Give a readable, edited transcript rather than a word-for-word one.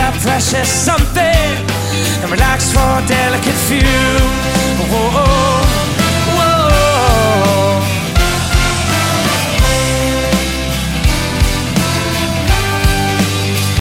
that precious something and relax for a delicate few. Oh, oh, oh.